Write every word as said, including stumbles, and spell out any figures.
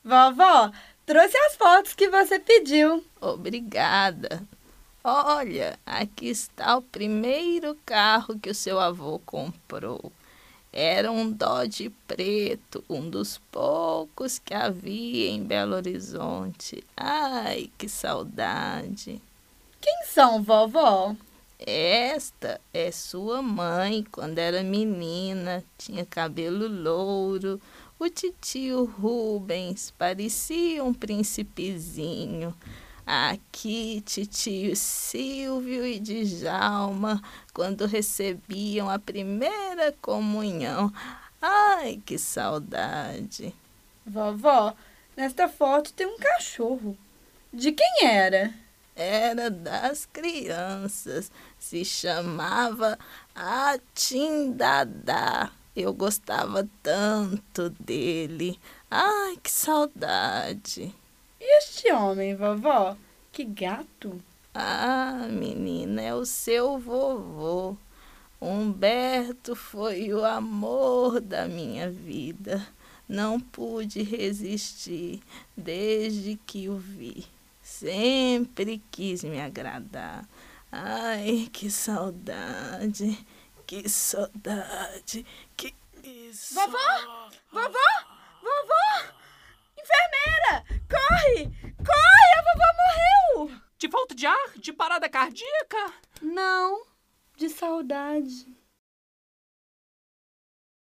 Vovó, trouxe as fotos que você pediu. Obrigada. Olha, aqui está o primeiro carro que o seu avô comprou. Era um Dodge preto, um dos poucos que havia em Belo Horizonte. Ai, que saudade! Quem são, vovó? Esta é sua mãe quando era menina, tinha cabelo louro. O titio Rubens parecia um príncipezinho. Aqui, titio Silvio e Djalma, quando recebiam a primeira comunhão. Ai, que saudade! Vovó, nesta foto tem um cachorro. De quem era? Era das crianças, se chamava Atindadá. Eu gostava tanto dele. Ai, que saudade! E este homem, vovó? Que gato. Ah, menina, é o seu vovô. Humberto foi o amor da minha vida. Não pude resistir desde que o vi. Sempre quis me agradar. Ai, que saudade, que saudade, que isso. Vovó! Vovó! Vovó! Enfermeira! Corre! Corre! A vovó morreu! De falta de ar? De parada cardíaca? Não, de saudade.